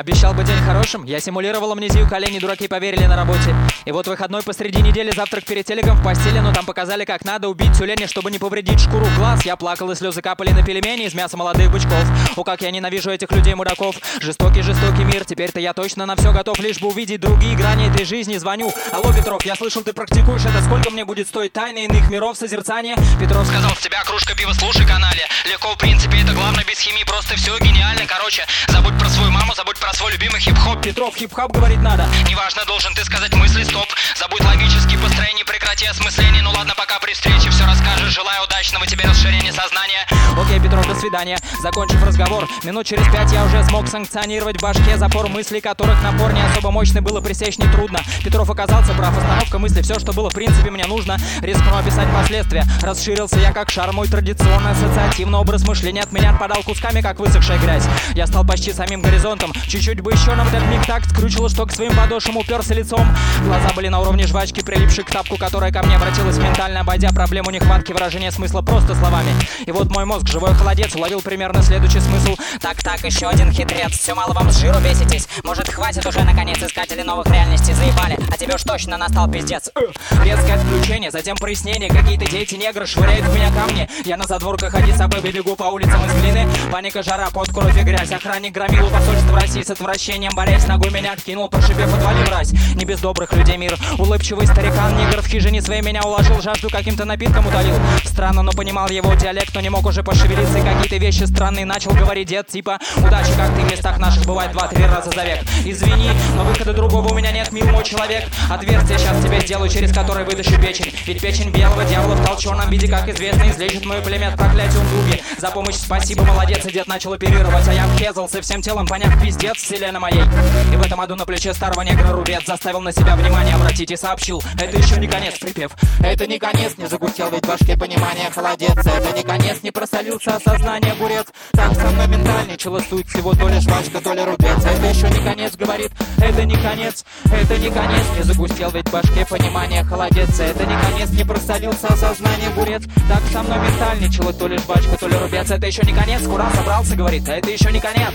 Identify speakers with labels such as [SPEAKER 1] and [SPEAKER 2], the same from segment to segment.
[SPEAKER 1] Обещал бы день хорошим, я симулировал амнезию колени, дураки поверили на работе. И вот выходной посреди недели, завтрак перед телеком в постели, но там показали, как надо убить тюленя, чтобы не повредить шкуру глаз. Я плакал, и слезы капали на пельмени из мяса молодых бычков. О, как я ненавижу этих людей-мудаков. Жестокий мир, теперь-то я точно на все готов, лишь бы увидеть другие грани этой жизни. Звоню: алло, Петров, я слышал, ты практикуешь это, сколько мне будет стоить тайны иных миров созерцания? Петров сказал: в тебя кружка пива, слушай канале. Легко, в принципе, это главное, без химии, просто все гениально. Короче, забудь про свою маму, забудь про свой любимый хип-хоп. Петров: хип-хоп говорить надо. Неважно, должен ты сказать мысли, стоп. Забудь логические построения, прекрати осмысление. Ну ладно, пока, при встрече все расскажешь. Желаю удачного тебе расширения сознания. Окей, Петров, до свидания. Закончив разговор, минут через 5 я уже смог санкционировать в башке запор мыслей, которых напор не особо мощный, было пресечь нетрудно. Петров оказался прав, остановка мысли, все, что было в принципе мне нужно. Рискну описать последствия. Расширился я как шар, мой традиционный ассоциативный образ мышления от меня отпадал кусками, как высохшая грязь. Я стал почти самим горизонтом. Чуть-чуть бы еще, но в этот миг так скрючило, что к своим подошвам уперся лицом. Глаза были на уровне жвачки, прилипшей к тапку, которая ко мне обратилась ментально, обойдя проблему нехватки выражения смысла просто словами. И вот мой мозг, живой холодец, уловил примерно следующий смысл. Так, еще один хитрец, все мало вам с жиру беситесь. Может, хватит уже, наконец, искатели новых реальностей заебали, а тебе уж точно настал пиздец. Резкое отключение, затем прояснение. Какие-то дети-негры швыряют в меня камни. Я на задворках Аддис Абебы бегу по улицам из глины. Паника, жара, пот, кровь и грязь. Охранник громил у посольства России с отвращением, борясь, ногой меня откинул, прошипев: отвали, мразь. Не без добрых людей мир. Улыбчивый старикан-негр в хижине своей меня уложил, жажду каким-то напитком утолил. Странно, но понимал его диалект, но не мог уже пошевелиться. И какие-то вещи странные начал говорить дед, типа: удачи, как ты в местах наших бывает 2-3 раза за век. Извини, но выхода другого у меня нет, мил мой человек. Отверстие сейчас тебе сделаю, через которое вытащу печень. Ведь печень белого дьявола в толченом виде, как известно, излечит мое племя от проклятия Ундуги. За помощь спасибо, молодец, и дед начал оперировать, а я вхезался всем телом, поняв пиздец вселенной моей. И в этом аду на плече старого негра рубец заставил на себя внимание обратить и сообщил: это еще не конец, припев. Это не конец, не загустел ведь в башке понимание, холодец. Это не конец, не просолился осознание, огурец. Так со мной ментальничала суть, всего то ли жвачка, то ли рубец. Это еще не конец, говорит, это не конец, не загустел ведь в башке понимание, холодец. Это не конец, не просолился осознание, огурец. Так со мной ментальничала то ли жвачка, то ли рубец. Это еще не конец, кура собрался, говорит, а это еще не конец.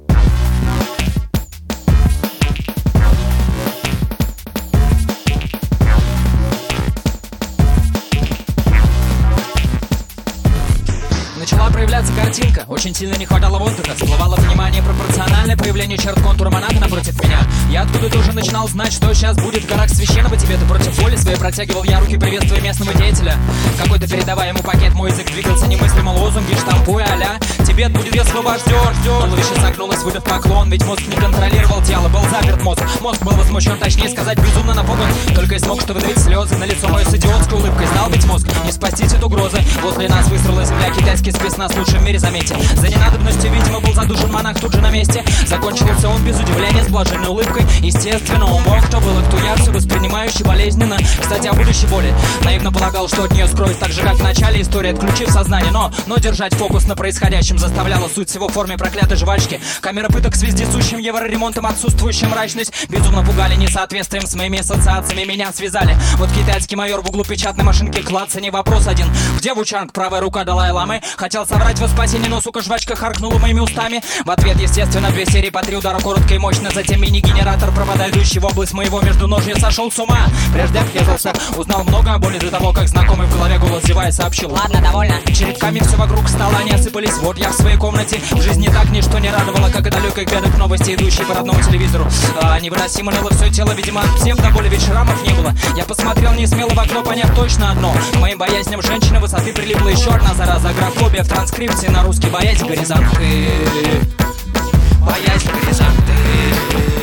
[SPEAKER 1] Начала проявляться картинка, очень сильно не хватало воздуха. Всплывало внимание пропорциональное появлению черт контура монаха напротив меня. Я откуда-то уже начинал знать, что сейчас будет в горах священного Тибета. Против воли своей протягивал я руки, приветствуя местного деятеля. Какой-то передавая ему пакет, мой язык двигался немыслимо, лозунги штампуя а-ля Тибет будет освобожден. Туловище согнулось, выдав поклон, ведь мозг не контролировал тело, был заперт мозг. Мозг был возмущен, точнее сказать, безумно напуган. Только и смог что выдавить слезы на лицо мое с идиотской улыбкой. Знал ведь мозг, не спастись от угрозы. Возле нас выстроила земля, китайский спецназ лучший в мире, заметьте. За ненадобностью, видимо, был задушен монах тут же на месте. Закончился он без удивления, с блаженной улыбкой. Естественно, он мог, кто был и кто я, все воспринимающий болезненно. Кстати, о будущей боли. Наивно полагал, что от нее скроюсь так же, как в начале истории, отключив сознание. Но держать фокус на происходящем заставляла суть всего в форме проклятой жвачки. Камера пыток с вездесущим евроремонтом, отсутствующая мрачность. Безумно пугали несоответствием с моими ассоциациями, меня связали. Вот китайский майор в углу печатной машинки клаца, не вопрос один. Где Вучанг, правая рука Далай-ламы? Хотел соврать во спасение, но, сука, жвачка харкнула моими устами. В ответ, естественно, 2 серии по 3 удара коротко и мощно. Затем мини-генератор, провода, идущий в область моего междуножья, сошел с ума. Прежде обхезался, узнал много о боли до того, как знакомый в голове голос зевая сообщил: ладно, довольно. Черепками все вокруг стола не осыпались. Вот я в своей комнате. В жизни так ничто не радовало, как и далекой грядок новости, идущие по родному телевизору. Невыносимо ныло все тело, видимо, от псевдоболи, ведь шрамов не было. Я посмотрел не смело в окно, поняв точно одно: к моим боязням женщины высоты прилипла еще одна зараза. Агрофобия в транскрипции на русский: боязнь горизонты. Боязнь горизонты.